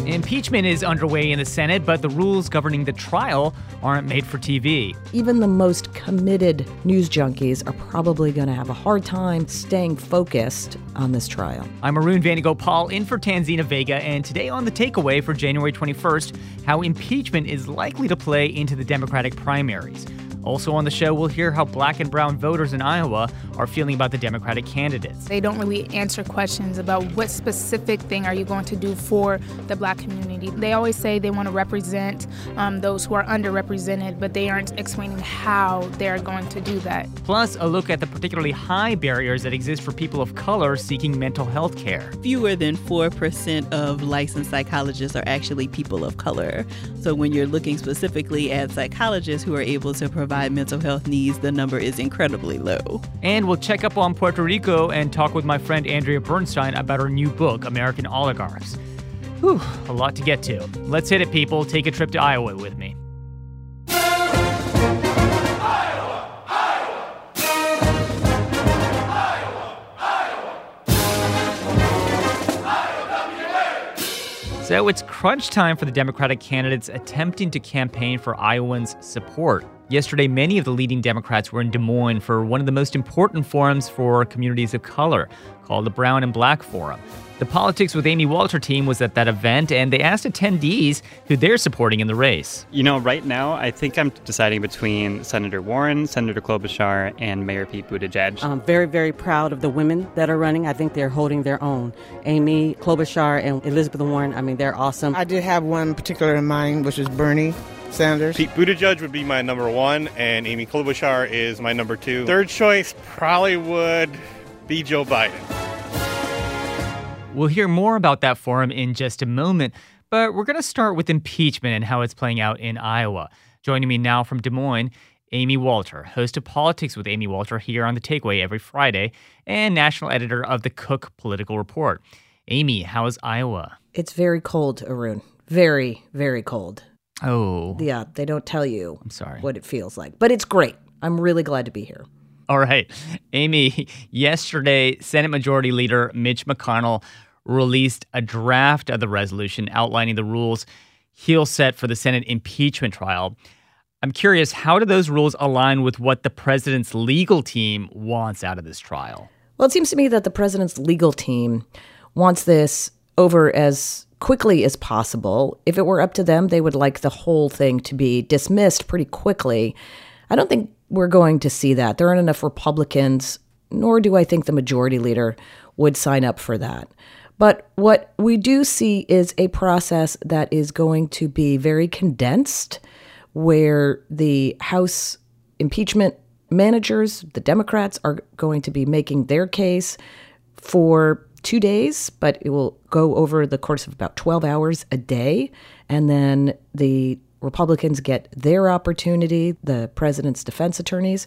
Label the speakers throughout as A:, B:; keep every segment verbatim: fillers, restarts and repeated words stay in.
A: Impeachment is underway in the Senate, but the rules governing the trial aren't made for T V.
B: Even the most committed news junkies are probably going to have a hard time staying focused on this trial.
A: I'm Arun Vanagopal in for Tanzina Vega, and today on The Takeaway for January twenty-first, how impeachment is likely to play into the Democratic primaries. Also on the show, we'll hear how black and brown voters in Iowa are feeling about the Democratic candidates.
C: They don't really answer questions about what specific thing are you going to do for the black community. They always say they want to represent um, those who are underrepresented, but they aren't explaining how they're going to do that.
A: Plus, a look at the particularly high barriers that exist for people of color seeking mental health care.
D: Fewer than four percent of licensed psychologists are actually people of color. So when you're looking specifically at psychologists who are able to provide mental health needs, the number is incredibly low.
A: And we'll check up on Puerto Rico and talk with my friend Andrea Bernstein about her new book, American Oligarchs. Whew, a lot to get to. Let's hit it, people. Take a trip to Iowa with me. So it's crunch time for the Democratic candidates attempting to campaign for Iowans' support. Yesterday, many of the leading Democrats were in Des Moines for one of the most important forums for communities of color, called the Brown and Black Forum. The Politics with Amy Walter team was at that event, and they asked attendees who they're supporting in the race.
E: You know, right now, I think I'm deciding between Senator Warren, Senator Klobuchar, and Mayor Pete Buttigieg.
F: I'm very, very proud of the women that are running. I think they're holding their own. Amy Klobuchar and Elizabeth Warren, I mean, they're awesome.
G: I did have one particular in mind, which is Bernie Sanders.
H: Pete Buttigieg would be my number one, and Amy Klobuchar is my number two. Third choice probably would be Joe Biden.
A: We'll hear more about that forum in just a moment, but we're going to start with impeachment and how it's playing out in Iowa. Joining me now from Des Moines, Amy Walter, host of Politics with Amy Walter here on The Takeaway every Friday, and national editor of the Cook Political Report. Amy, how is Iowa?
B: It's very cold, Arun. Very, very cold.
A: Oh.
B: Yeah, they don't tell you
A: I'm sorry.
B: what it feels like, but it's great. I'm really glad to be here.
A: All right. Amy, yesterday, Senate Majority Leader Mitch McConnell released a draft of the resolution outlining the rules he'll set for the Senate impeachment trial. I'm curious, how do those rules align with what the president's legal team wants out of this trial?
B: Well, it seems to me that the president's legal team wants this over as quickly as possible. If it were up to them, they would like the whole thing to be dismissed pretty quickly. I don't think we're going to see that. There aren't enough Republicans, nor do I think the majority leader would sign up for that. But what we do see is a process that is going to be very condensed, where the House impeachment managers, the Democrats, are going to be making their case for two days, but it will go over the course of about twelve hours a day. And then the Republicans get their opportunity, the president's defense attorneys.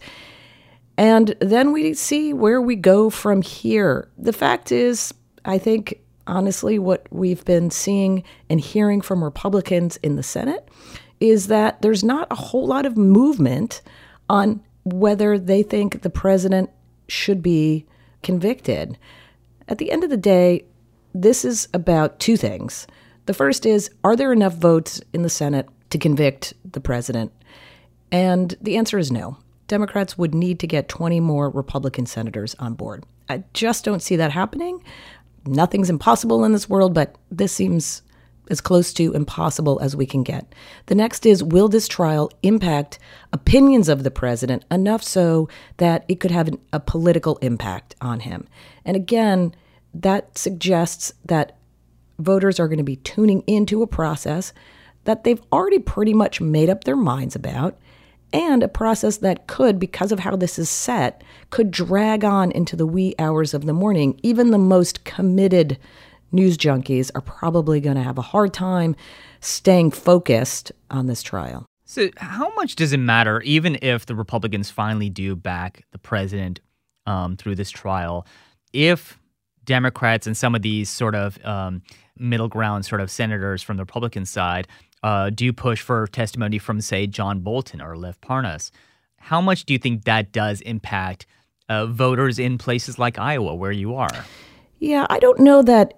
B: And then we see where we go from here. The fact is, I think, honestly, what we've been seeing and hearing from Republicans in the Senate is that there's not a whole lot of movement on whether they think the president should be convicted. At the end of the day, this is about two things. The first is, are there enough votes in the Senate to convict the president? And the answer is no. Democrats would need to get twenty more Republican senators on board. I just don't see that happening. Nothing's impossible in this world, but this seems as close to impossible as we can get. The next is, will this trial impact opinions of the president enough so that it could have an, a political impact on him? And again, that suggests that voters are going to be tuning into a process that they've already pretty much made up their minds about, and a process that could, because of how this is set, could drag on into the wee hours of the morning. Even the most committed news junkies are probably going to have a hard time staying focused on this trial.
A: So how much does it matter, even if the Republicans finally do back the president um, through this trial, if Democrats and some of these sort of um, middle ground sort of senators from the Republican side uh, do push for testimony from, say, John Bolton or Lev Parnas? How much do you think that does impact uh, voters in places like Iowa, where you are?
B: Yeah, I don't know that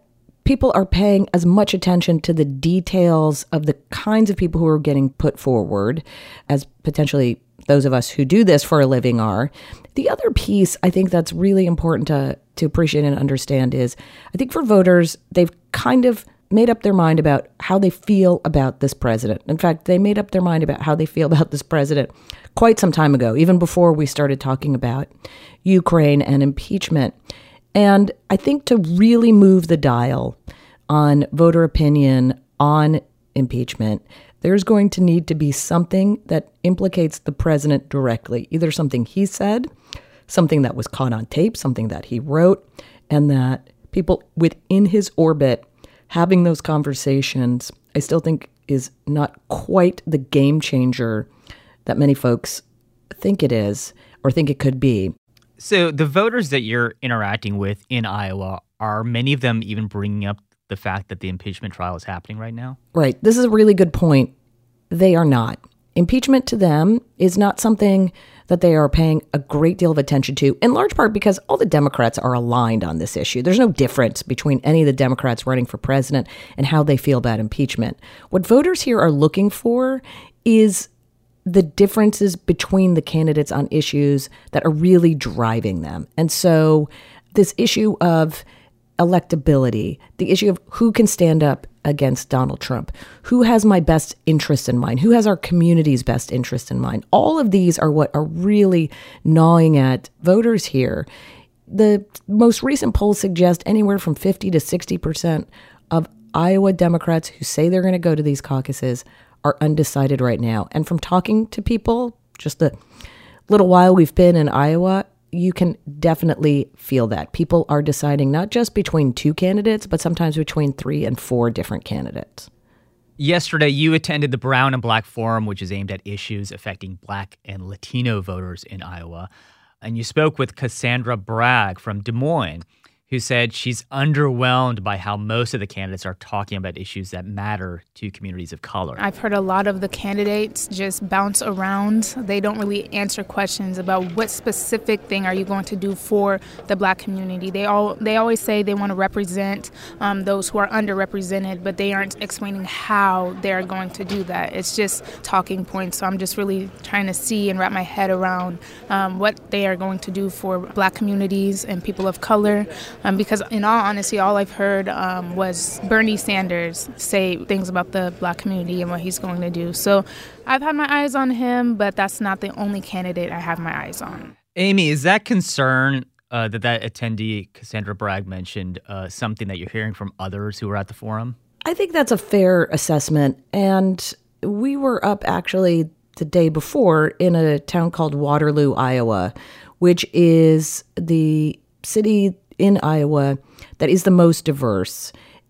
B: people are paying as much attention to the details of the kinds of people who are getting put forward as potentially those of us who do this for a living are. The other piece I think that's really important to, to appreciate and understand is I think for voters, they've kind of made up their mind about how they feel about this president. In fact, they made up their mind about how they feel about this president quite some time ago, even before we started talking about Ukraine and impeachment. And I think to really move the dial on voter opinion on impeachment, there's going to need to be something that implicates the president directly, either something he said, something that was caught on tape, something that he wrote, and that people within his orbit having those conversations, I still think is not quite the game changer that many folks think it is or think it could be.
A: So the voters that you're interacting with in Iowa, are many of them even bringing up the fact that the impeachment trial is happening right now?
B: Right. This is a really good point. They are not. Impeachment to them is not something that they are paying a great deal of attention to, in large part because all the Democrats are aligned on this issue. There's no difference between any of the Democrats running for president and how they feel about impeachment. What voters here are looking for is the differences between the candidates on issues that are really driving them. And so this issue of electability, the issue of who can stand up against Donald Trump, who has my best interest in mind, who has our community's best interest in mind. All of these are what are really gnawing at voters here. The most recent polls suggest anywhere from fifty to sixty percent of Iowa Democrats who say they're going to go to these caucuses are undecided right now. And from talking to people, just the little while we've been in Iowa, you can definitely feel that. People are deciding not just between two candidates, but sometimes between three and four different candidates.
A: Yesterday, you attended the Brown and Black Forum, which is aimed at issues affecting Black and Latino voters in Iowa. And you spoke with Cassandra Bragg from Des Moines, who said she's underwhelmed by how most of the candidates are talking about issues that matter to communities of color.
C: I've heard a lot of the candidates just bounce around. They don't really answer questions about what specific thing are you going to do for the Black community. They all they always say they want to represent um, those who are underrepresented, but they aren't explaining how they're going to do that. It's just talking points. So I'm just really trying to see and wrap my head around um, what they are going to do for Black communities and people of color. Um, because in all honesty, all I've heard um, was Bernie Sanders say things about the Black community and what he's going to do. So I've had my eyes on him, but that's not the only candidate I have my eyes on.
A: Amy, is that concern uh, that that attendee, Cassandra Bragg, mentioned uh, something that you're hearing from others who were at the forum?
B: I think that's a fair assessment. And we were up actually the day before in a town called Waterloo, Iowa, which is the city in Iowa that is the most diverse.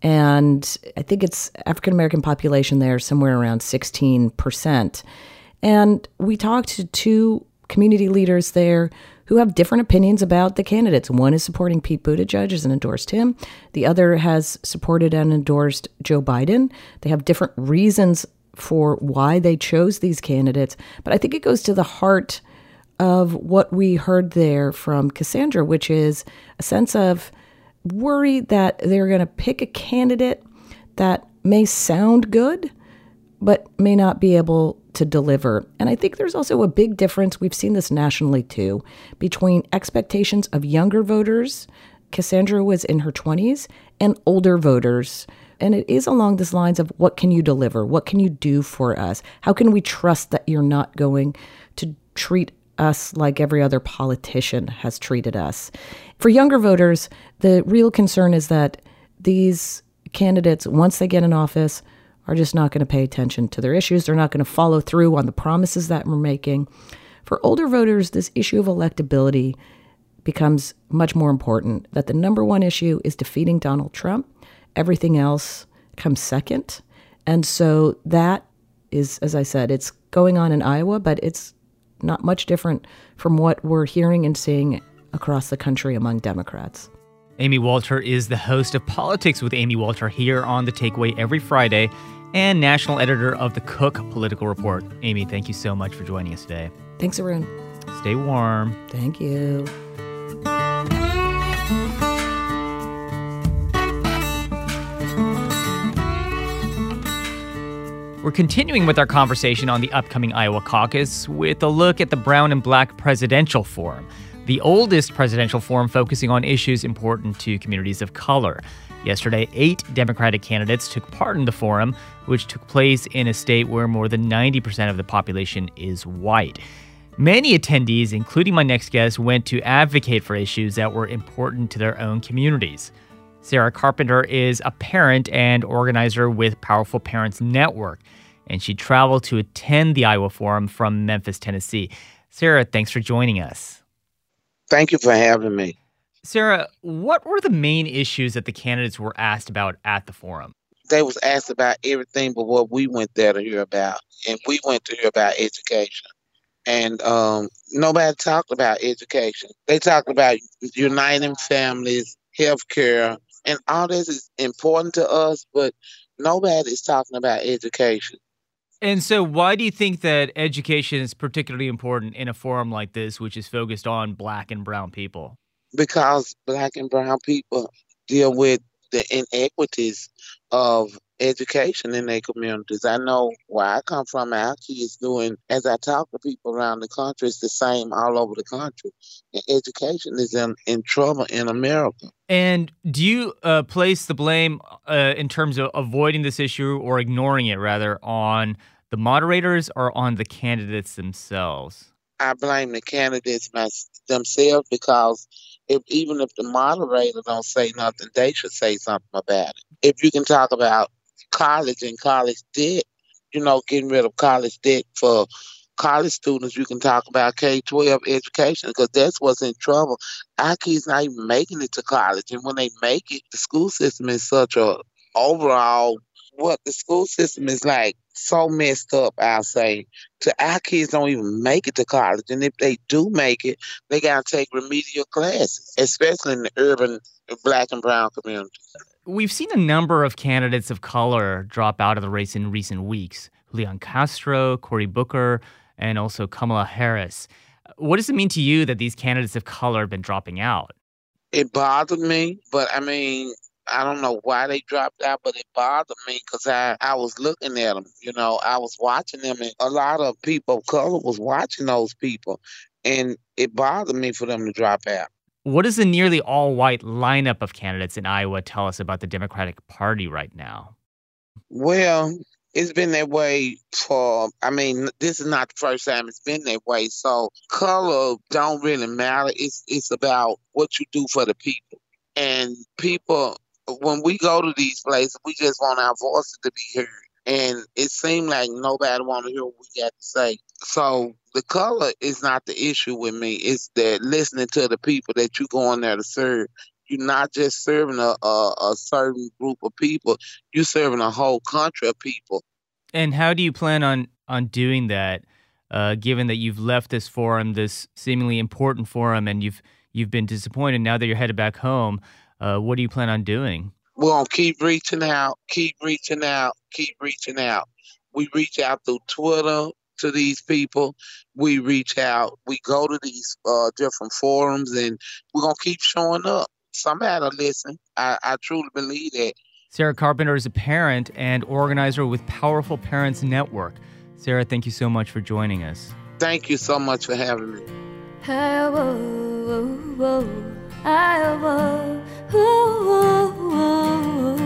B: And I think it's African-American population there, somewhere around sixteen percent. And we talked to two community leaders there who have different opinions about the candidates. One is supporting Pete Buttigieg and endorsed him. The other has supported and endorsed Joe Biden. They have different reasons for why they chose these candidates. But I think it goes to the heart of what we heard there from Cassandra, which is a sense of worry that they're going to pick a candidate that may sound good, but may not be able to deliver. And I think there's also a big difference, we've seen this nationally too, between expectations of younger voters, Cassandra was in her twenties, and older voters. And it is along these lines of what can you deliver? What can you do for us? How can we trust that you're not going to treat us like every other politician has treated us? For younger voters, the real concern is that these candidates, once they get in office, are just not going to pay attention to their issues. They're not going to follow through on the promises that we're making. For older voters, this issue of electability becomes much more important, that the number one issue is defeating Donald Trump. Everything else comes second. And so that is, as I said, it's going on in Iowa, but it's not much different from what we're hearing and seeing across the country among Democrats.
A: Amy Walter is the host of Politics with Amy Walter here on The Takeaway every Friday and national editor of the Cook Political Report. Amy, thank you so much for joining us today.
B: Thanks, Arun.
A: Stay warm.
B: Thank you.
A: We're continuing with our conversation on the upcoming Iowa caucus with a look at the Brown and Black Presidential Forum, the oldest presidential forum focusing on issues important to communities of color. Yesterday, eight Democratic candidates took part in the forum, which took place in a state where more than ninety percent of the population is white. Many attendees, including my next guest, went to advocate for issues that were important to their own communities. Sarah Carpenter is a parent and organizer with Powerful Parents Network, and she traveled to attend the Iowa Forum from Memphis, Tennessee. Sarah, thanks for joining us.
I: Thank you for having me.
A: Sarah, what were the main issues that the candidates were asked about at the forum?
I: They was asked about everything but what we went there to hear about, and we went to hear about education. And um, nobody talked about education. They talked about uniting families, health care, and all this is important to us, but nobody is talking about education.
A: And so why do you think that education is particularly important in a forum like this, which is focused on Black and brown people?
I: Because Black and brown people deal with the inequities of education in their communities. I know where I come from, our kids doing, as I talk to people around the country, it's the same all over the country. And education is in, in trouble in America.
A: And do you uh, place the blame uh, in terms of avoiding this issue or ignoring it, rather, on the moderators or on the candidates themselves?
I: I blame the candidates my, themselves because if even if the moderator don't say nothing, they should say something about it. If you can talk about college and college debt, you know, getting rid of college debt for college students, you can talk about K twelve education because that's what's in trouble. Our kids not even making it to college. And when they make it, the school system is such a overall, what the school system is like so messed up, I'll say. To our kids don't even make it to college. And if they do make it, they got to take remedial classes, especially in the urban Black and brown communities.
A: We've seen a number of candidates of color drop out of the race in recent weeks. Leon Castro, Cory Booker, and also Kamala Harris. What does it mean to you that these candidates of color have been dropping out?
I: It bothered me, but I mean, I don't know why they dropped out, but it bothered me because I, I was looking at them. You know, I was watching them, and a lot of people of color was watching those people, and it bothered me for them to drop out.
A: What does the nearly all-white lineup of candidates in Iowa tell us about the Democratic Party right now?
I: Well, it's been that way for, I mean, this is not the first time it's been that way. So color don't really matter. It's it's about what you do for the people. And people, when we go to these places, we just want our voices to be heard. And it seemed like nobody want to hear what we got to say. So the color is not the issue with me. It's that listening to the people that you go in there to serve. You're not just serving a, a, a certain group of people. You're serving a whole country of people.
A: And how do you plan on, on doing that, uh, given that you've left this forum, this seemingly important forum, and you've you've been disappointed now that you're headed back home? Uh, what do you plan on doing?
I: We're going to keep reaching out, keep reaching out, keep reaching out. We reach out through Twitter to these people. We reach out. We go to these uh, different forums, and we're going to keep showing up. Somebody will listen. I, I truly believe that.
A: Sarah Carpenter is a parent and organizer with Powerful Parents Network. Sarah, thank you so much for joining us.
I: Thank you so much for having me.
J: Iowa, Iowa, Iowa,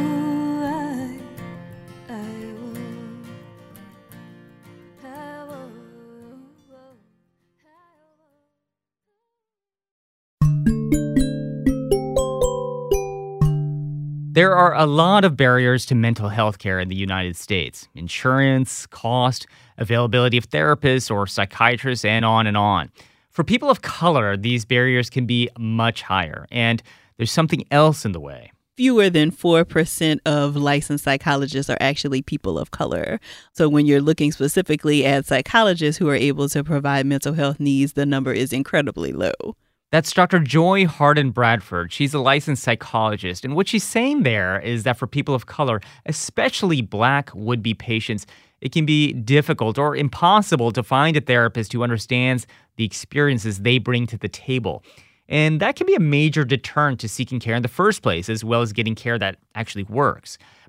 A: There are a lot of barriers to mental health care in the United States. Insurance, cost, availability of therapists or psychiatrists, and on and on. For people of color, these barriers can be much higher, and there's something else in the way.
D: Fewer than four percent of licensed psychologists are actually people of color. So when you're looking specifically at psychologists who are able to provide mental health needs, the number is incredibly low.
A: That's Doctor Joy Harden Bradford. She's a licensed psychologist. And what she's saying there is that for people of color, especially Black would-be patients, it can be difficult or impossible to find a therapist who understands the experiences they bring to the table. And that can be a major deterrent to seeking care in the first place, as well as getting care that actually works.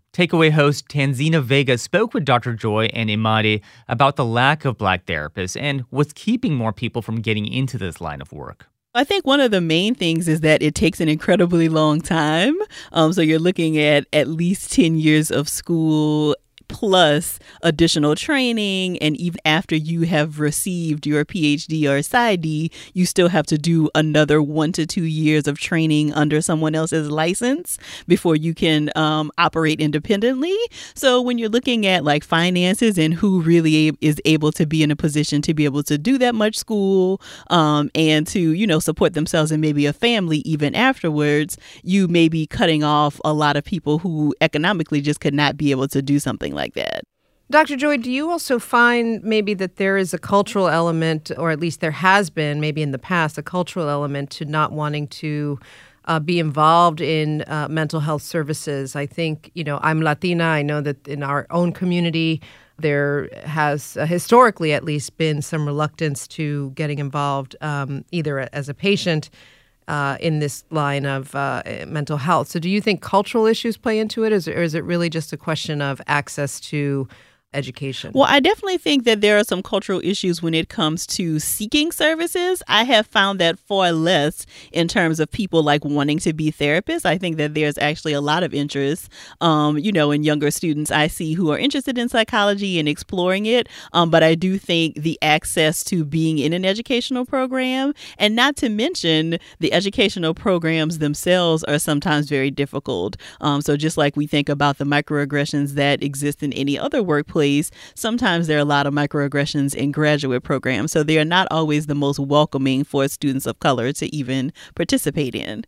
A: Takeaway host Tanzina Vega spoke with Doctor Joy and Imade about the lack of Black therapists and what's keeping more people from getting into this line of work.
D: I think one of the main things is that it takes an incredibly long time. Um, so you're looking at at least ten years of school plus additional training. And even after you have received your P H D or PsyD, you still have to do another one to two years of training under someone else's license before you can um, operate independently. So when you're looking at like finances and who really is able to be in a position to be able to do that much school um, and to, you know, support themselves and maybe a family even afterwards, you may be cutting off a lot of people who economically just could not be able to do something like that.
K: Doctor Joy, do you also find maybe that there is a cultural element, or at least there has been maybe in the past, a cultural element to not wanting to uh, be involved in uh, mental health services? I think, you know, I'm Latina. I know that in our own community, there has uh, historically at least been some reluctance to getting involved um, either as a patient Uh, in this line of uh, mental health. So do you think cultural issues play into it, or is it, or is it really just a question of access to education?
D: Well, I definitely think that there are some cultural issues when it comes to seeking services. I have found that far less in terms of people like wanting to be therapists. I think that there's actually a lot of interest, um, you know, in younger students I see who are interested in psychology and exploring it. Um, but I do think the access to being in an educational program, and not to mention the educational programs themselves, are sometimes very difficult. Um, so just like we think about the microaggressions that exist in any other workplace, sometimes there are a lot of microaggressions in graduate programs, so they are not always the most welcoming for students of color to even participate in.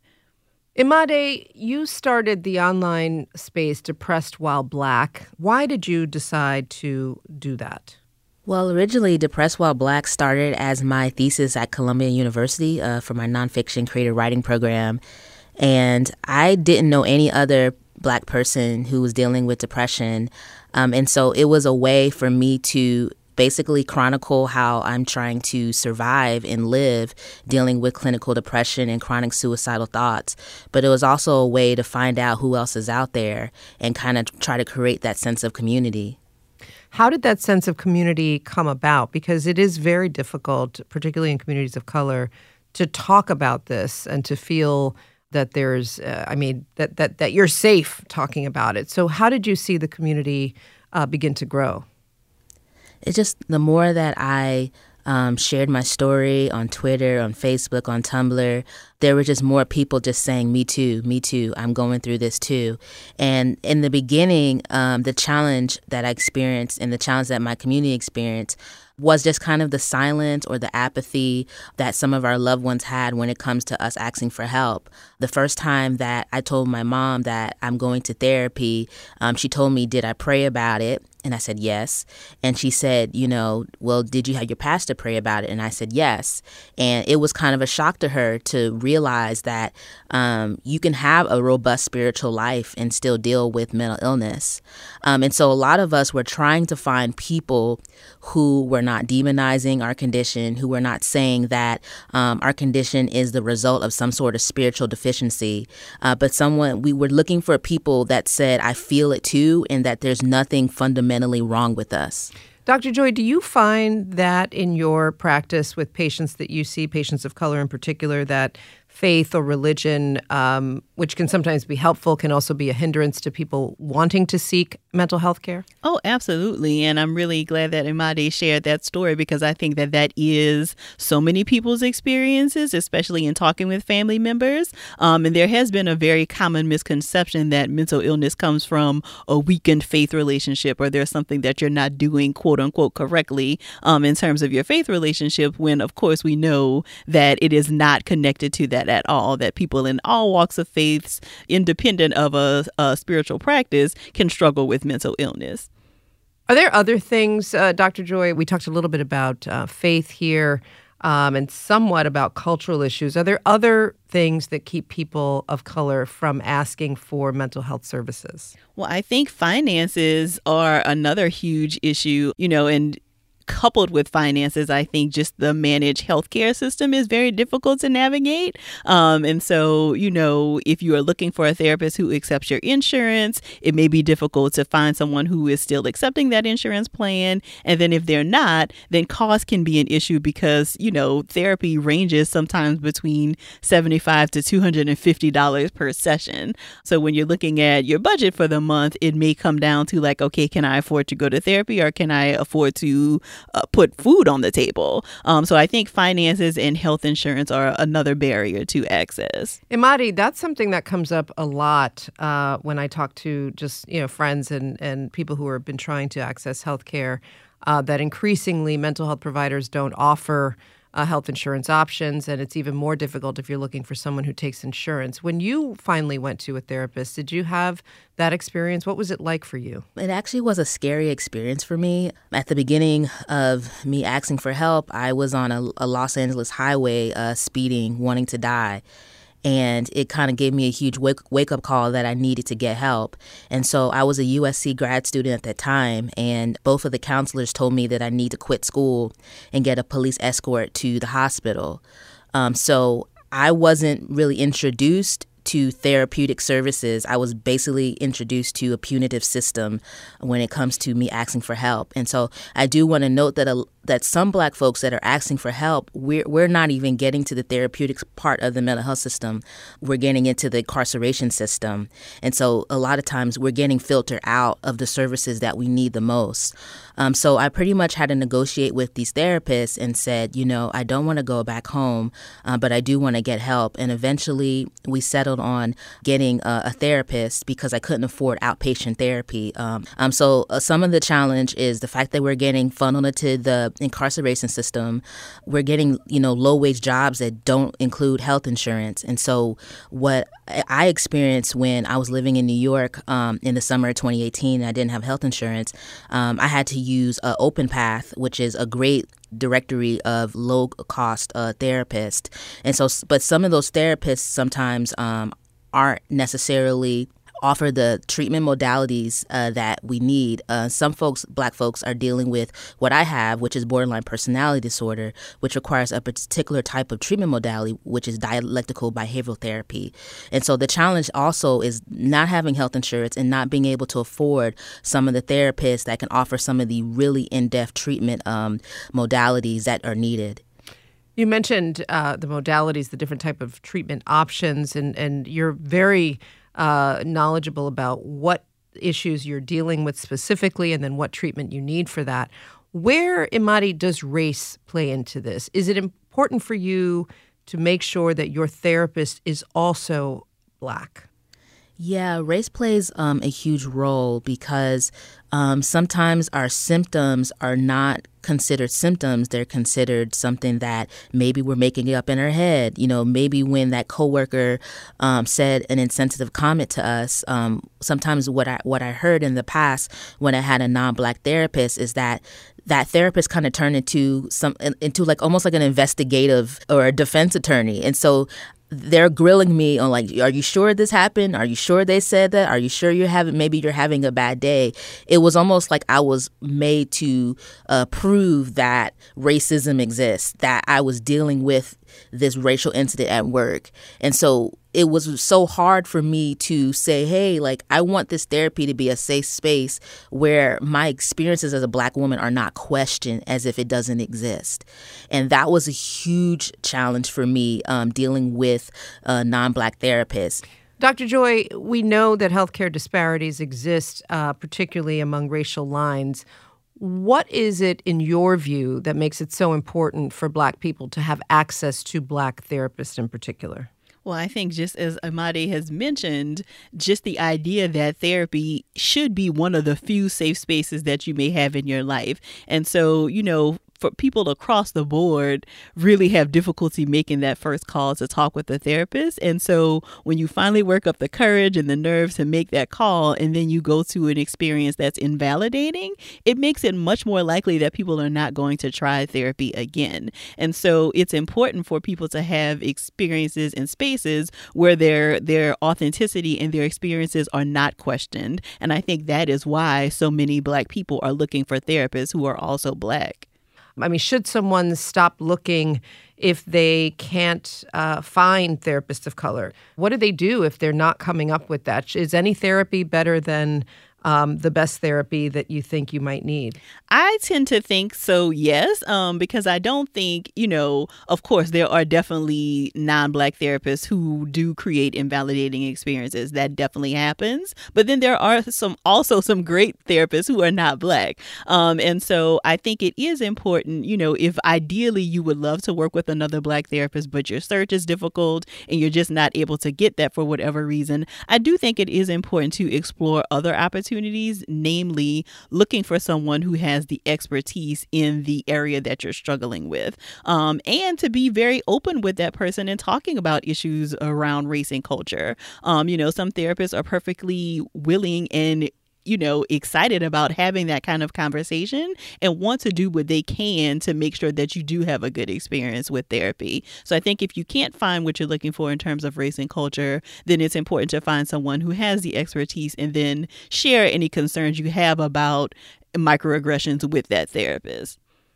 K: Imade, you started the online space Depressed While Black. Why did you decide to do that?
L: Well, originally, Depressed While Black started as my thesis at Columbia University uh, for my nonfiction creative writing program. And I didn't know any other Black person who was dealing with depression. Um, and so it was a way for me to basically chronicle how I'm trying to survive and live dealing with clinical depression and chronic suicidal thoughts. But it was also a way to find out who else is out there and kind of try to create that sense of community.
K: How did that sense of community come about? Because it is very difficult, particularly in communities of color, to talk about this and to feel that there's, uh, I mean, that, that that you're safe talking about it. So how did you see the community uh, begin to grow?
L: It's just the more that I um, shared my story on Twitter, on Facebook, on Tumblr, there were just more people just saying, me too, me too, I'm going through this too. And in the beginning, um, the challenge that I experienced and the challenge that my community experienced was just kind of the silence or the apathy that some of our loved ones had when it comes to us asking for help. The first time that I told my mom that I'm going to therapy, um, she told me, did I pray about it? And I said, yes. And she said, you know, well, did you have your pastor pray about it? And I said, yes. And it was kind of a shock to her to realize that um, you can have a robust spiritual life and still deal with mental illness. Um, and so a lot of us were trying to find people who were not demonizing our condition, who were not saying that um, our condition is the result of some sort of spiritual deficiency. Uh, but someone, we were looking for people that said, I feel it too, and that there's nothing fundamental fundamentally wrong with us.
K: Doctor Joy, do you find that in your practice with patients that you see, patients of color in particular, that faith or religion, um, which can sometimes be helpful, can also be a hindrance to people wanting to seek mental health care?
D: Oh, absolutely. And I'm really glad that Imade shared that story, because I think that that is so many people's experiences, especially in talking with family members. Um, and there has been a very common misconception that mental illness comes from a weakened faith relationship, or there's something that you're not doing, quote unquote, correctly um, in terms of your faith relationship, when, of course, we know that it is not connected to that at all, that people in all walks of faiths, independent of a, a spiritual practice, can struggle with mental illness.
K: Are there other things, uh, Doctor Joy? We talked a little bit about uh, faith here um, and somewhat about cultural issues. Are there other things that keep people of color from asking for mental health services?
D: Well, I think finances are another huge issue, you know, and coupled with finances, I think just the managed healthcare system is very difficult to navigate. Um, and so, you know, if you are looking for a therapist who accepts your insurance, it may be difficult to find someone who is still accepting that insurance plan. And then if they're not, then cost can be an issue because, you know, therapy ranges sometimes between seventy-five dollars to two hundred fifty dollars per session. So when you're looking at your budget for the month, it may come down to like, okay, can I afford to go to therapy or can I afford to uh, put food on the table? Um, so I think finances and health insurance are another barrier to access.
K: Imani, that's something that comes up a lot uh, when I talk to just, you know, friends and, and people who have been trying to access healthcare, uh, that increasingly mental health providers don't offer Uh, health insurance options, and it's even more difficult if you're looking for someone who takes insurance. When you finally went to a therapist, did you have that experience? What was it like for you?
L: It actually was a scary experience for me. At the beginning of me asking for help, I was on a, a Los Angeles highway uh, speeding, wanting to die. And it kind of gave me a huge wake, wake-up call that I needed to get help. And so I was a U S C grad student at that time, and both of the counselors told me that I need to quit school and get a police escort to the hospital. Um, so I wasn't really introduced to therapeutic services. I was basically introduced to a punitive system when it comes to me asking for help. And so I do want to note that a, that some Black folks that are asking for help, we're, we're not even getting to the therapeutic part of the mental health system. We're getting into the incarceration system. And so a lot of times we're getting filtered out of the services that we need the most. Um, so I pretty much had to negotiate with these therapists and said, you know, I don't want to go back home, uh, but I do want to get help. And eventually we settled on getting a, a therapist because I couldn't afford outpatient therapy. Um, um, so uh, some of the challenge is the fact that we're getting funneled into the incarceration system. We're getting, you know, low wage jobs that don't include health insurance. And so what I experienced when I was living in New York um, in the summer of twenty eighteen, and I didn't have health insurance, um, I had to use uh, OpenPath, which is a great directory of low-cost uh, therapists. And so, but some of those therapists sometimes um, aren't necessarily offer the treatment modalities uh, that we need. Uh, some folks, Black folks, are dealing with what I have, which is borderline personality disorder, which requires a particular type of treatment modality, which is dialectical behavioral therapy. And so the challenge also is not having health insurance and not being able to afford some of the therapists that can offer some of the really in-depth treatment um, modalities that are needed.
K: You mentioned uh, the modalities, the different type of treatment options, and, and you're very uh, knowledgeable about what issues you're dealing with specifically and then what treatment you need for that. Where, Imani, does race play into this? Is it important for you to make sure that your therapist is also Black?
L: Yeah, race plays um, a huge role because um, sometimes our symptoms are not considered symptoms. They're considered something that maybe we're making it up in our head. You know, maybe when that coworker um, said an insensitive comment to us, um, sometimes what I what I heard in the past when I had a non-Black therapist is that that therapist kind of turned into some into like almost like an investigative or a defense attorney. And so they're grilling me on like, are you sure this happened? Are you sure they said that? Are you sure you're having, maybe you're having a bad day? It was almost like I was made to uh, prove that racism exists, that I was dealing with this racial incident at work. And so it was so hard for me to say, hey, like, I want this therapy to be a safe space where my experiences as a Black woman are not questioned as if it doesn't exist. And that was a huge challenge for me um, dealing with uh, non-Black therapists.
K: Doctor Joy, we know that healthcare disparities exist, uh, particularly among racial lines. What is it, in your view, that makes it so important for Black people to have access to Black therapists in particular?
D: Well, I think just as Imani has mentioned, just the idea that therapy should be one of the few safe spaces that you may have in your life. And so, you know, for people across the board really have difficulty making that first call to talk with a therapist. And so when you finally work up the courage and the nerve to make that call, and then you go to an experience that's invalidating, it makes it much more likely that people are not going to try therapy again. And so it's important for people to have experiences and spaces where their their authenticity and their experiences are not questioned. And I think that is why so many Black people are looking for therapists who are also Black.
K: I mean, should someone stop looking if they can't uh, find therapists of color? What do they do if they're not coming up with that? Is any therapy better than um, the best therapy that you think you might need?
D: I tend to think so, yes, um, because I don't think, you know, of course, there are definitely non-Black therapists who do create invalidating experiences. That definitely happens. But then there are some also some great therapists who are not Black. Um, and so I think it is important, you know, if ideally you would love to work with another Black therapist, but your search is difficult and you're just not able to get that for whatever reason, I do think it is important to explore other opportunities, namely looking for someone who has the expertise in the area that you're struggling with, um, and to be very open with that person and talking about issues around race and culture. Um, you know, some therapists are perfectly willing and you know, excited about having that kind of conversation and want to do what they can to make sure that you do have a good experience with therapy. So I think if you can't find what you're looking for in terms of race and culture, then it's important to find someone who has the expertise and then share any concerns you have about microaggressions with that therapist.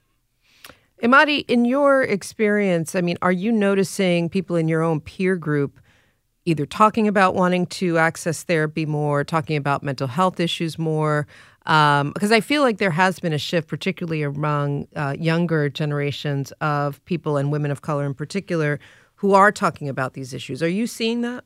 K: Imani, in your experience, I mean, are you noticing people in your own peer group either talking about wanting to access therapy more, talking about mental health issues more? Um, because I feel like there has been a shift, particularly among uh, younger generations of people and women of color in particular, who are talking about these issues. Are you seeing that?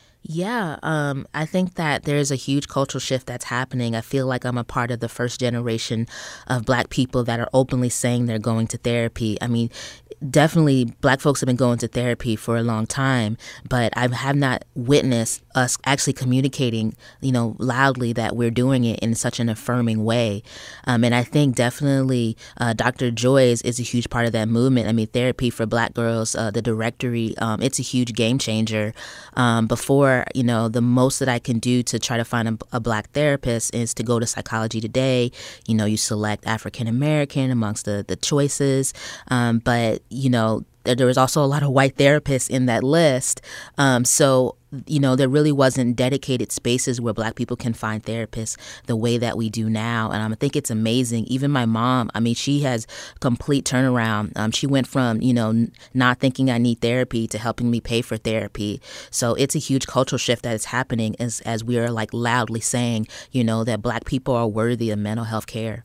L: Yeah, um, I think that there's a huge cultural shift that's happening. I feel like I'm a part of the first generation of Black people that are openly saying they're going to therapy. I mean, definitely Black folks have been going to therapy for a long time, but I have not witnessed us actually communicating, you know, loudly that we're doing it in such an affirming way. Um, and I think definitely uh, Doctor Joy's is a huge part of that movement. I mean, Therapy for Black Girls, uh, the directory, um, it's a huge game changer. Um, before, you know, the most that I can do to try to find a, a Black therapist is to go to Psychology Today. You know, you select African American amongst the, the choices. Um, but, you know, there was also a lot of white therapists in that list. Um, so, you know, there really wasn't dedicated spaces where Black people can find therapists the way that we do now. And I think it's amazing. Even my mom, I mean, she has complete turnaround. Um, she went from, you know, n- not thinking I need therapy to helping me pay for therapy. So it's a huge cultural shift that is happening as, as we are like loudly saying, you know, that Black people are worthy of mental health care.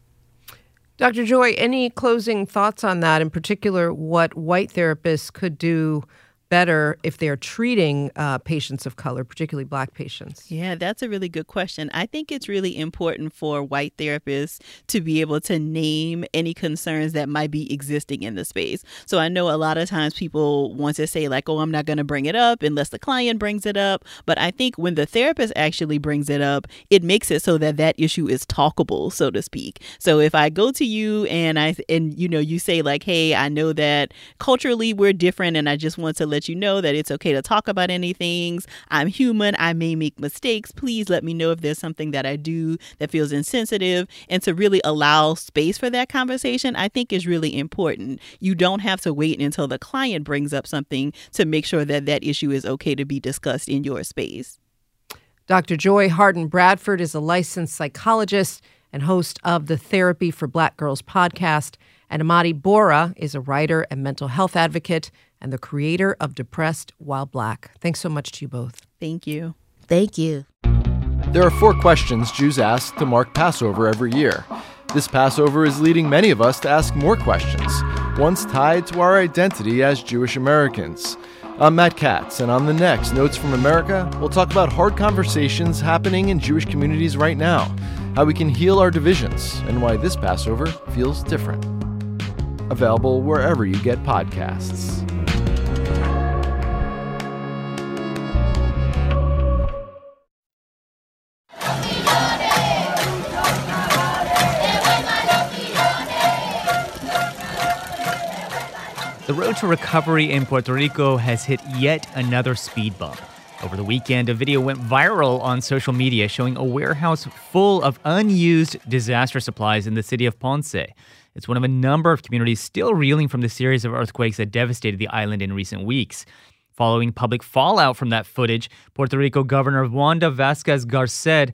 K: Doctor Joy, any closing thoughts on that, in particular, what white therapists could do better if they're treating uh, patients of color, particularly Black patients?
D: Yeah, that's a really good question. I think it's really important for white therapists to be able to name any concerns that might be existing in the space. So I know a lot of times people want to say like, oh, I'm not going to bring it up unless the client brings it up. But I think when the therapist actually brings it up, it makes it so that that issue is talkable, so to speak. So if I go to you and I and you know you say like, hey, I know that culturally we're different and I just want to let you know that it's okay to talk about any things. I'm human. I may make mistakes. Please let me know if there's something that I do that feels insensitive. And to really allow space for that conversation, I think is really important. You don't have to wait until the client brings up something to make sure that that issue is okay to be discussed in your space.
K: Doctor Joy Harden Bradford is a licensed psychologist and host of the Therapy for Black Girls podcast. And Imani Bora is a writer and mental health advocate and the creator of Depressed While Black. Thanks so much to you both.
D: Thank you.
L: Thank you.
M: There are four questions Jews ask to mark Passover every year. This Passover is leading many of us to ask more questions, ones tied to our identity as Jewish Americans. I'm Matt Katz, and on the next Notes from America, we'll talk about hard conversations happening in Jewish communities right now, how we can heal our divisions, and why this Passover feels different. Available wherever you get podcasts.
A: The road to recovery in Puerto Rico has hit yet another speed bump. Over the weekend, a video went viral on social media showing a warehouse full of unused disaster supplies in the city of Ponce. It's one of a number of communities still reeling from the series of earthquakes that devastated the island in recent weeks. Following public fallout from that footage, Puerto Rico Governor Wanda Vázquez Garced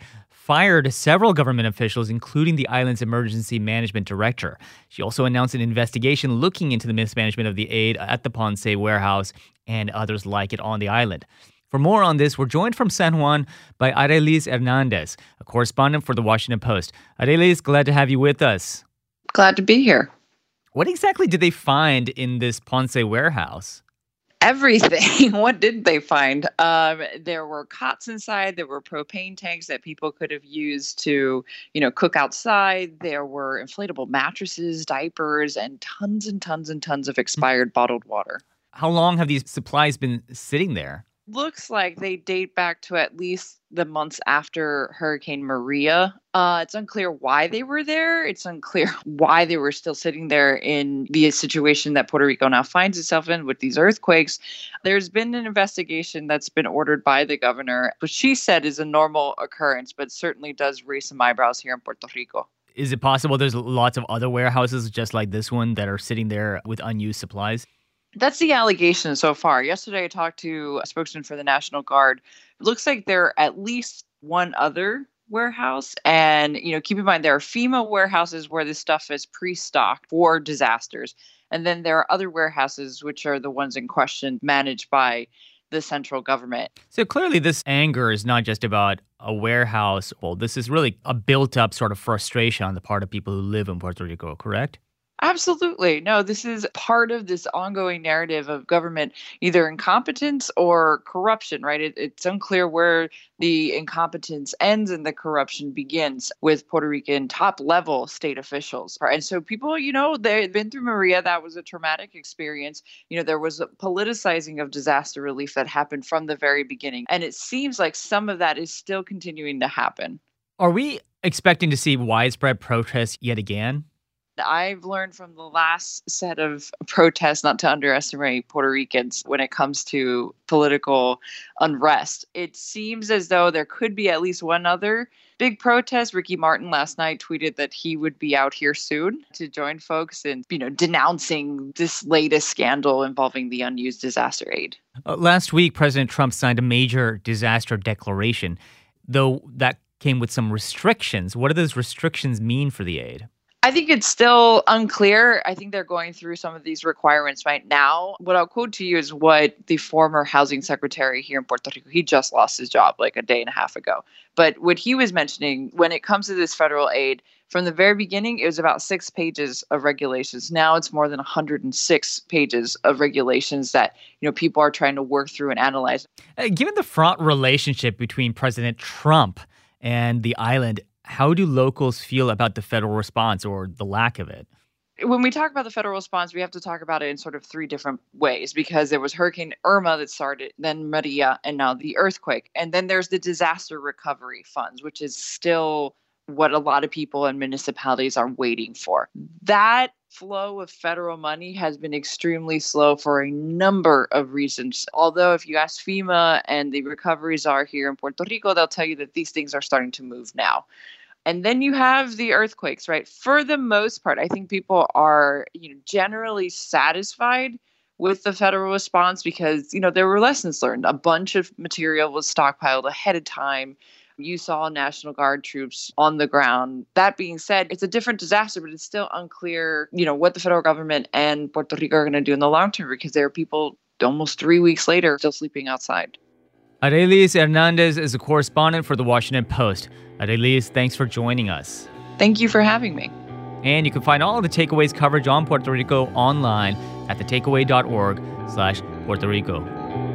A: fired several government officials, including the island's emergency management director. She also announced an investigation looking into the mismanagement of the aid at the Ponce warehouse and others like it on the island. For more on this, we're joined from San Juan by Arelis Hernandez, a correspondent for The Washington Post. Arelis, glad to have you with us.
N: Glad to be here.
A: What exactly did they find in this Ponce warehouse?
N: Everything. What did they find? Um, there were cots inside. There were propane tanks that people could have used to, you know, cook outside. There were inflatable mattresses, diapers, and tons and tons and tons of expired bottled water.
A: How long have these supplies been sitting there?
N: Looks like they date back to at least the months after Hurricane Maria. Uh, it's unclear why they were there. It's unclear why they were still sitting there in the situation that Puerto Rico now finds itself in with these earthquakes. There's been an investigation that's been ordered by the governor, which she said is a normal occurrence, but certainly does raise some eyebrows here in Puerto Rico.
A: Is it possible there's lots of other warehouses just like this one that are sitting there with unused supplies?
N: That's the allegation so far. Yesterday, I talked to a spokesman for the National Guard. It looks like there are at least one other warehouse. And, you know, keep in mind, there are FEMA warehouses where this stuff is pre-stocked for disasters. And then there are other warehouses, which are the ones in question, managed by the central government.
A: So clearly this anger is not just about a warehouse. Well, this is really a built-up sort of frustration on the part of people who live in Puerto Rico, correct?
N: Absolutely. No, this is part of this ongoing narrative of government, either incompetence or corruption, right? It, it's unclear where the incompetence ends and the corruption begins with Puerto Rican top level state officials. And so people, you know, they've been through Maria. That was a traumatic experience. You know, there was a politicizing of disaster relief that happened from the very beginning. And it seems like some of that is still continuing to happen.
A: Are we expecting to see widespread protests yet again?
N: I've learned from the last set of protests not to underestimate Puerto Ricans when it comes to political unrest. It seems as though there could be at least one other big protest. Ricky Martin last night tweeted that he would be out here soon to join folks in, you know, denouncing this latest scandal involving the unused disaster aid.
A: Uh, last week, President Trump signed a major disaster declaration, though that came with some restrictions. What do those restrictions mean for the aid?
N: I think it's still unclear. I think they're going through some of these requirements right now. What I'll quote to you is what the former housing secretary here in Puerto Rico, he just lost his job like a day and a half ago. But what he was mentioning when it comes to this federal aid, from the very beginning, it was about six pages of regulations. Now it's more than one hundred six pages of regulations that, you know, people are trying to work through and analyze.
A: Uh, given the fraught relationship between President Trump and the island, how do locals feel about the federal response or the lack of it?
N: When we talk about the federal response, we have to talk about it in sort of three different ways, because there was Hurricane Irma that started, then Maria, and now the earthquake. And then there's the disaster recovery funds, which is still what a lot of people and municipalities are waiting for. That flow of federal money has been extremely slow for a number of reasons. Although if you ask FEMA and the recovery czar here in Puerto Rico, they'll tell you that these things are starting to move now. And then you have the earthquakes, right? For the most part, I think people are, you know, generally satisfied with the federal response because, you know, there were lessons learned. A bunch of material was stockpiled ahead of time. You saw National Guard troops on the ground. That being said, it's a different disaster, but it's still unclear, you know, what the federal government and Puerto Rico are going to do in the long term, because there are people almost three weeks later still sleeping outside.
A: Arelis Hernandez is a correspondent for The Washington Post. Arelis, thanks for joining us.
N: Thank you for having me.
A: And you can find all of the Takeaways coverage on Puerto Rico online at thetakeaway.org slash Puerto Rico.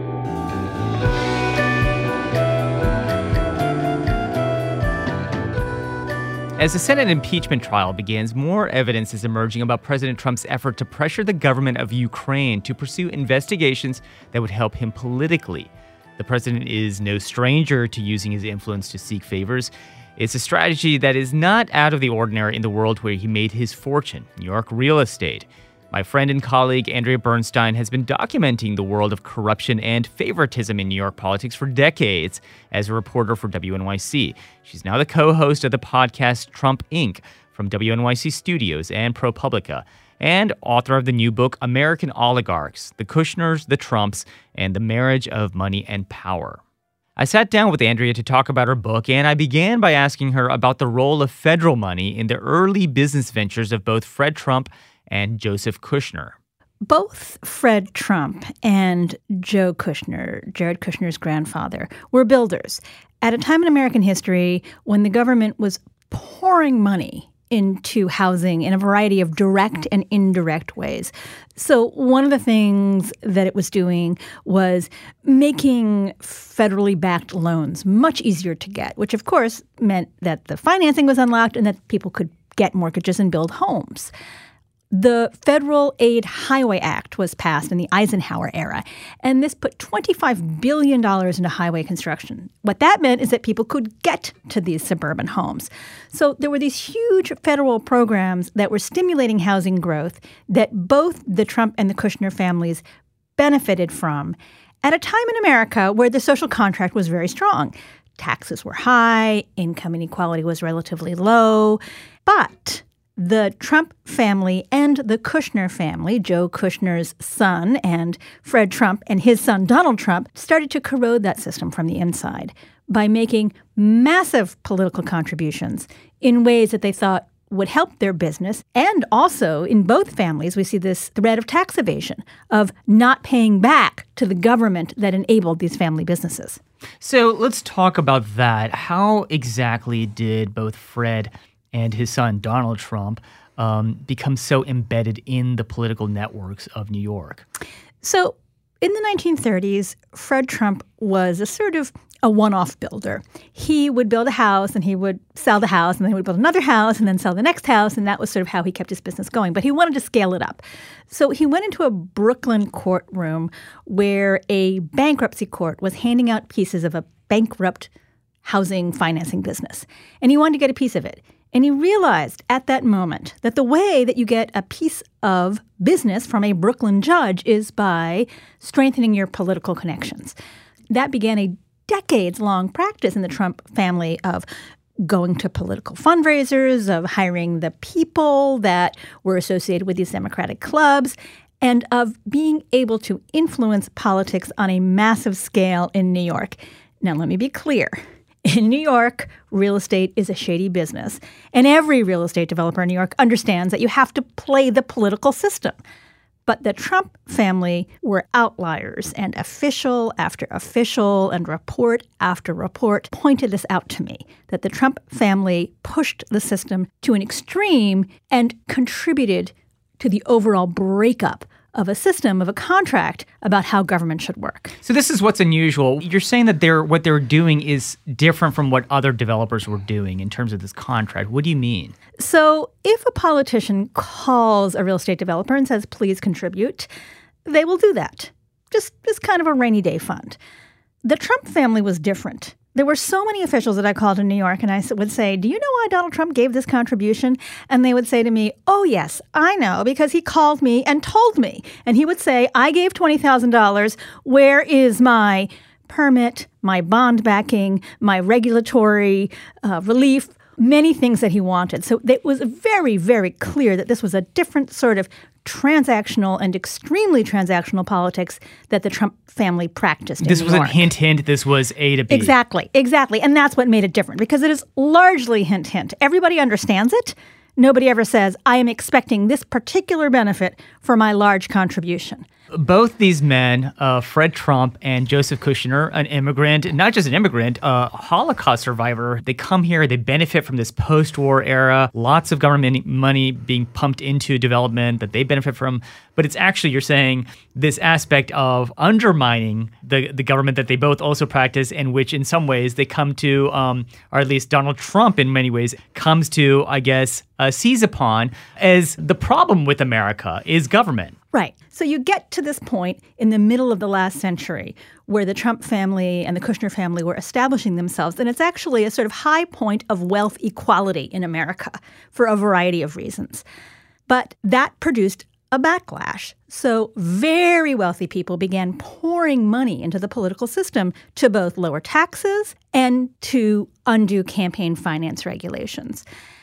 A: As the Senate impeachment trial begins, more evidence is emerging about President Trump's effort to pressure the government of Ukraine to pursue investigations that would help him politically. The president is no stranger to using his influence to seek favors. It's a strategy that is not out of the ordinary in the world where he made his fortune, New York real estate. My friend and colleague Andrea Bernstein has been documenting the world of corruption and favoritism in New York politics for decades as a reporter for W N Y C. She's now the co-host of the podcast Trump Incorporated from W N Y C Studios and ProPublica, and author of the new book American Oligarchs, The Kushners, the Trumps, and the Marriage of Money and Power. I sat down with Andrea to talk about her book, and I began by asking her about the role of federal money in the early business ventures of both Fred Trump and Joseph Kushner.
O: Both Fred Trump and Joe Kushner, Jared Kushner's grandfather, were builders at a time in American history when the government was pouring money into housing in a variety of direct and indirect ways. So one of the things that it was doing was making federally backed loans much easier to get, which of course meant that the financing was unlocked and that people could get mortgages and build homes. The Federal Aid Highway Act was passed in the Eisenhower era, and this put twenty-five billion dollars into highway construction. What that meant is that people could get to these suburban homes. So there were these huge federal programs that were stimulating housing growth that both the Trump and the Kushner families benefited from at a time in America where the social contract was very strong. Taxes were high, income inequality was relatively low, but the Trump family and the Kushner family, Joe Kushner's son and Fred Trump and his son Donald Trump, started to corrode that system from the inside by making massive political contributions in ways that they thought would help their business. And also, in both families, we see this threat of tax evasion, of not paying back to the government that enabled these family businesses.
A: So let's talk about that. How exactly did both Fred and his son, Donald Trump, um, become so embedded in the political networks of New York?
O: So in the nineteen thirties, Fred Trump was a sort of a one-off builder. He would build a house and he would sell the house and then he would build another house and then sell the next house, and that was sort of how he kept his business going. But he wanted to scale it up. So he went into a Brooklyn courtroom where a bankruptcy court was handing out pieces of a bankrupt housing financing business, and he wanted to get a piece of it. And he realized at that moment that the way that you get a piece of business from a Brooklyn judge is by strengthening your political connections. That began a decades-long practice in the Trump family of going to political fundraisers, of hiring the people that were associated with these Democratic clubs, and of being able to influence politics on a massive scale in New York. Now, let me be clear. In New York, real estate is a shady business, and every real estate developer in New York understands that you have to play the political system. But the Trump family were outliers, and official after official and report after report pointed this out to me, that the Trump family pushed the system to an extreme and contributed to the overall breakup of a system, of a contract about how government should work.
A: So this is what's unusual. You're saying that they're what they're doing is different from what other developers were doing in terms of this contract. What do you mean?
O: So if a politician calls a real estate developer and says, please contribute, they will do that. Just as kind of a rainy day fund. The Trump family was different. There were so many officials that I called in New York, and I would say, do you know why Donald Trump gave this contribution? And they would say to me, oh, yes, I know, because he called me and told me. And he would say, I gave twenty thousand dollars. Where is my permit, my bond backing, my regulatory uh, relief, many things that he wanted. So it was very, very clear that this was a different sort of transactional and extremely transactional politics that the Trump family practiced in
A: This
O: New
A: wasn't
O: York.
A: hint, hint. This was A to B.
O: Exactly, exactly. And that's what made it different, because it is largely hint, hint. Everybody understands it. Nobody ever says, I am expecting this particular benefit for my large contribution.
A: Both these men, uh, Fred Trump and Joseph Kushner, an immigrant, not just an immigrant, a Holocaust survivor, they come here, they benefit from this post-war era, lots of government money being pumped into development that they benefit from. But it's actually, you're saying, this aspect of undermining the, the government that they both also practice, and which in some ways they come to, um, or at least Donald Trump in many ways, comes to, I guess, uh, seize upon as the problem with America is government.
O: Right. So you get to this point in the middle of the last century where the Trump family and the Kushner family were establishing themselves. And it's actually a sort of high point of wealth equality in America for a variety of reasons. But that produced a backlash. So very wealthy people began pouring money into the political system to both lower taxes and to undo campaign finance regulations.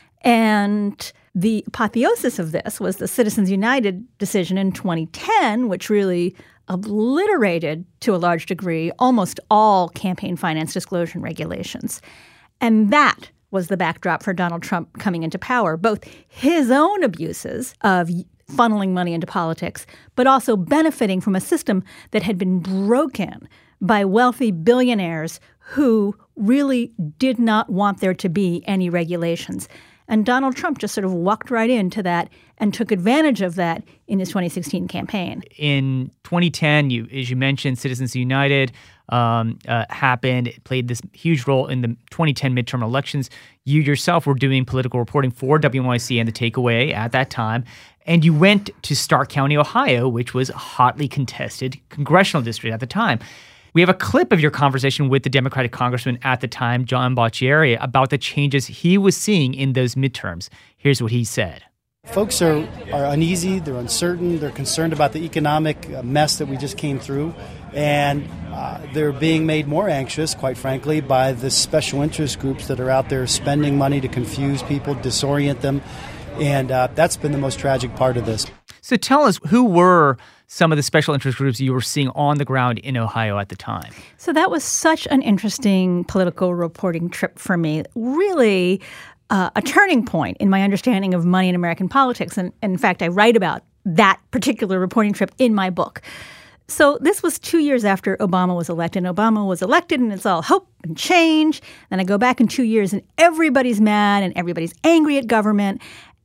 O: And the apotheosis of this was the Citizens United decision in twenty ten, which really obliterated, to a large degree, almost all campaign finance disclosure regulations. And that was the backdrop for Donald Trump coming into power, both his own abuses of funneling money into politics, but also benefiting from a system that had been broken by wealthy billionaires who really did not want there to be any regulations. And Donald Trump just sort of walked right into that and took advantage of that in his twenty sixteen campaign.
A: In twenty ten, you, as you mentioned, Citizens United um, uh, happened. It played this huge role in the twenty ten midterm elections. You yourself were doing political reporting for W N Y C and The Takeaway at that time. And you went to Stark County, Ohio, which was a hotly contested congressional district at the time. We have a clip of your conversation with the Democratic congressman at the time, John Boccieri, about the changes he was seeing in those midterms. Here's what he said.
P: Folks are, are uneasy, they're uncertain, they're concerned about the economic mess that we just came through, and uh, they're being made more anxious, quite frankly, by the special interest groups that are out there spending money to confuse people, disorient them, and uh, that's been the most tragic part of this.
A: So tell us, who were some of the special interest groups you were seeing on the ground in Ohio at the time?
O: So that was such an interesting political reporting trip for me. Really uh, a turning point in my understanding of money in American politics. And, and in fact, I write about that particular reporting trip in my book. So this was two years after Obama was elected. And Obama was elected, and it's all hope and change. Then I go back in two years, and everybody's mad, and everybody's angry at government.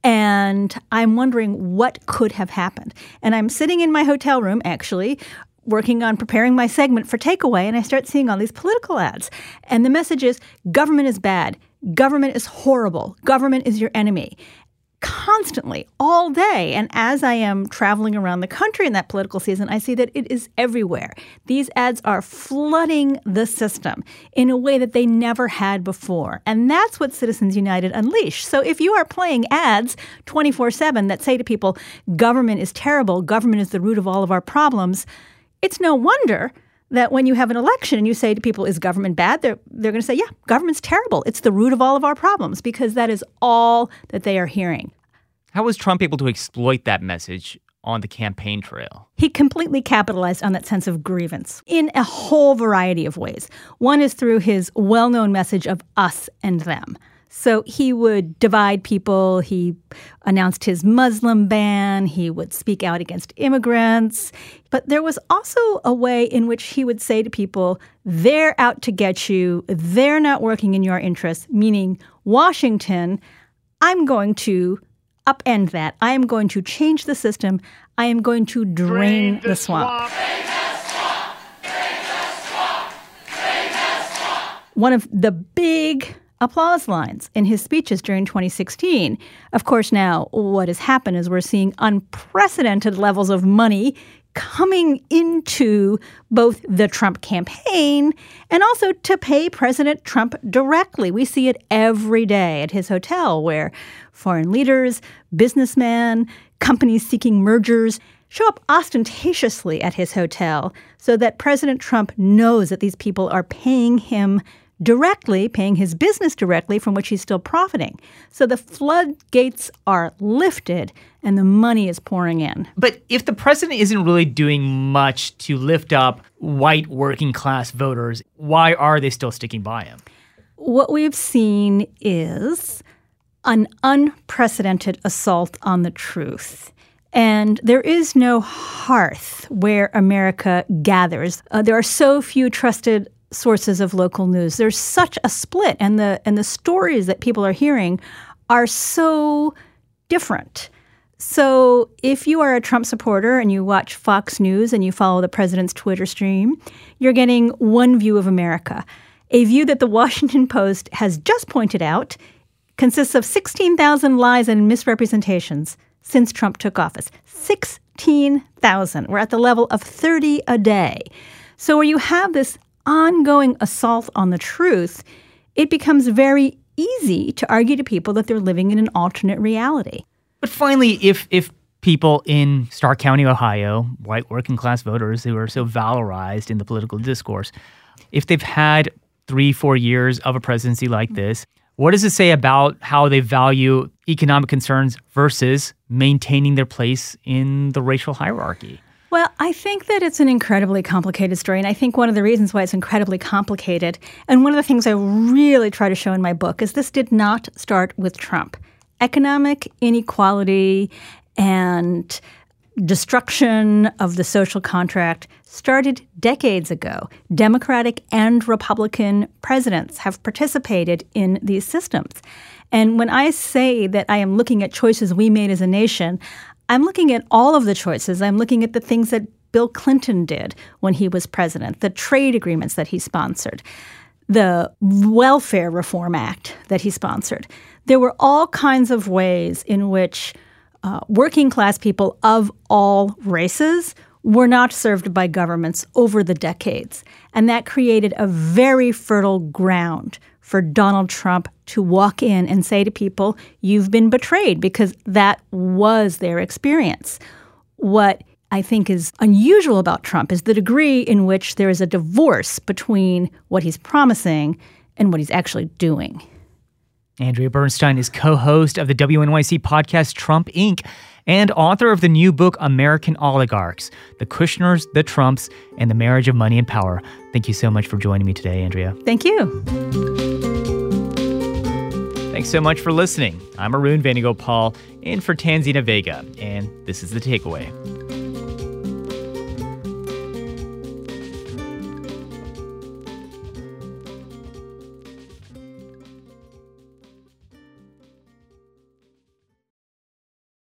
O: And I'm wondering what could have happened. And I'm sitting in my hotel room, actually, working on preparing my segment for Takeaway, and I start seeing all these political ads. And the message is, government is bad. Government is horrible. Government is your enemy. Constantly, all day. And as I am traveling around the country in that political season, I see that it is everywhere. These ads are flooding the system in a way that they never had before. And that's what Citizens United unleashed. So if you are playing ads twenty-four seven that say to people, government is terrible, government is the root of all of our problems, it's no wonder that when you have an election and you say to people, is government bad? They're, they're going to say, yeah, government's terrible. It's the root of all of our problems, because that is all that they are hearing.
A: How was Trump able to exploit that message on the campaign trail?
O: He completely capitalized on that sense of grievance in a whole variety of ways. One is through his well-known message of us and them. So he would divide people. He announced his Muslim ban. He would speak out against immigrants. But there was also a way in which he would say to people, they're out to get you. They're not working in your interests, meaning Washington, I'm going to upend that. I am going to change the system. I am going to drain, drain the, the swamp. swamp. One of the big applause lines in his speeches during twenty sixteen. Of course, now what has happened is we're seeing unprecedented levels of money coming into both the Trump campaign and also to pay President Trump directly. We see it every day at his hotel, where foreign leaders, businessmen, companies seeking mergers show up ostentatiously at his hotel so that President Trump knows that these people are paying him directly, paying his business directly, from which he's still profiting. So the floodgates are lifted and the money is pouring in.
A: But if the president isn't really doing much to lift up white working class voters, why are they still sticking by him?
O: What we've seen is an unprecedented assault on the truth. And there is no hearth where America gathers. Uh, there are so few trusted sources of local news. There's such a split, and the and the stories that people are hearing are so different. So if you are a Trump supporter and you watch Fox News and you follow the president's Twitter stream, you're getting one view of America. A view that the Washington Post has just pointed out consists of sixteen thousand lies and misrepresentations since Trump took office. sixteen thousand. We're at the level of thirty a day. So where you have this ongoing assault on the truth, it becomes very easy to argue to people that they're living in an alternate reality.
A: But finally, if if people in Stark County, Ohio, white working class voters who are so valorized in the political discourse, if they've had three, four years of a presidency like this, what does it say about how they value economic concerns versus maintaining their place in the racial hierarchy?
O: Well, I think that it's an incredibly complicated story. And I think one of the reasons why it's incredibly complicated, and one of the things I really try to show in my book, is this did not start with Trump. Economic inequality and destruction of the social contract started decades ago. Democratic and Republican presidents have participated in these systems. And when I say that I am looking at choices we made as a nation, I'm looking at all of the choices. I'm looking at the things that Bill Clinton did when he was president, the trade agreements that he sponsored, the Welfare Reform Act that he sponsored. There were all kinds of ways in which uh, working class people of all races were not served by governments over the decades. And that created a very fertile ground for Donald Trump to walk in and say to people, you've been betrayed, because that was their experience. What I think is unusual about Trump is the degree in which there is a divorce between what he's promising and what he's actually doing.
A: Andrea Bernstein is co-host of the W N Y C podcast Trump, Incorporated and author of the new book American Oligarchs, The Kushners, the Trumps, and the Marriage of Money and Power. Thank you so much for joining me today, Andrea.
O: Thank you.
A: Thanks so much for listening. I'm Arun Venugopal in for Tanzina Vega, and this is The Takeaway.